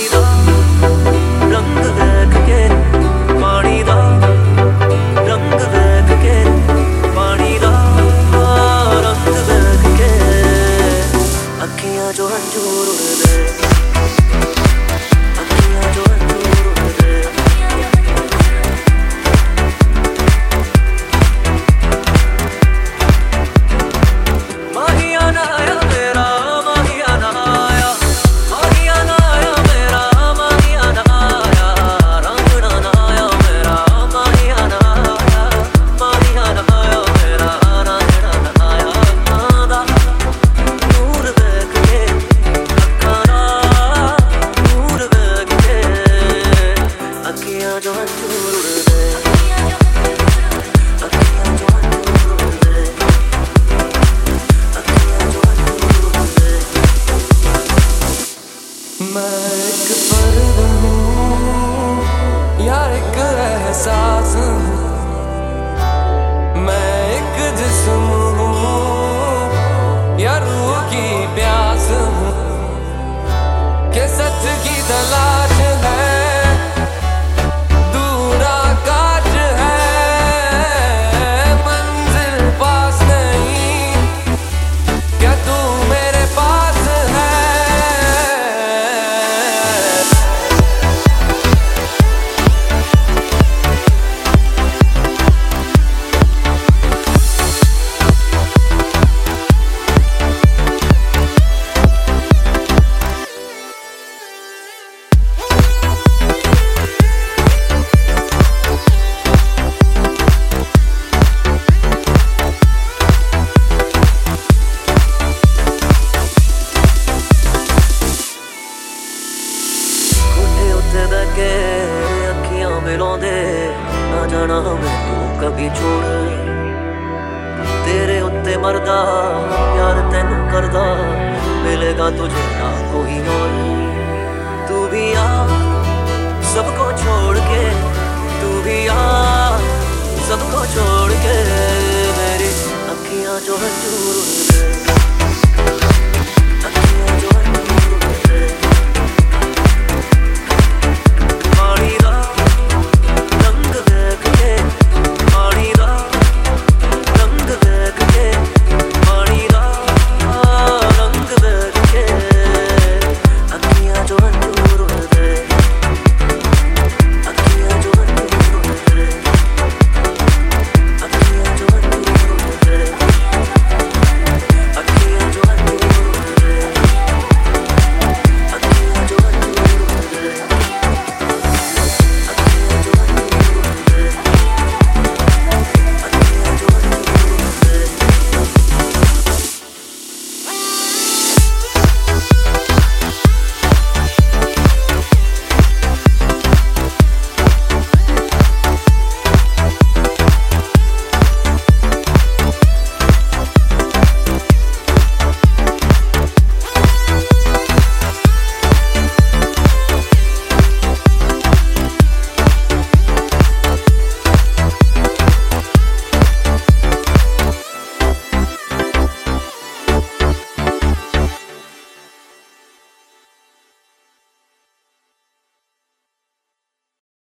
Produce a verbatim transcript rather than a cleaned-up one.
दा रंग देख के पानी दा रंग देख के पानी दा रंग देख के अखियां जो हंजूर उड़दे अखियां जो हंजूर उड़दे माहिया ना आया मेरा माहिया ना आया माहिया ना आया मेरा माहिया ना आया रंगना ना आया मेरा माहिया ना आया माहिया ना आया मेरा रंगना ना आया आंदा नूर देख के अखाना नूर देख के अखियां जो हंजूर उड़दे अखियां जो हंजूर उड़दे मैं एक फर्द हूँ या एक एहसास हूँ, मैं एक जिस्म हूँ या रूह की प्यास हूँ, के सच की तलाश है दूर आकाश है मंजिल पास नहीं, क्या तू मेरे पास है। अखियां मिलांदे ना जाना मैनू कभी छोड़ तेरे उत्ते मरदा प्यार तेनू करदा मिलेगा तुझे ना कोई और तू भी आ सबको छोड़ के तू भी आ सबको छोड़ के मेरी अखियां जो हंजूर उड़दे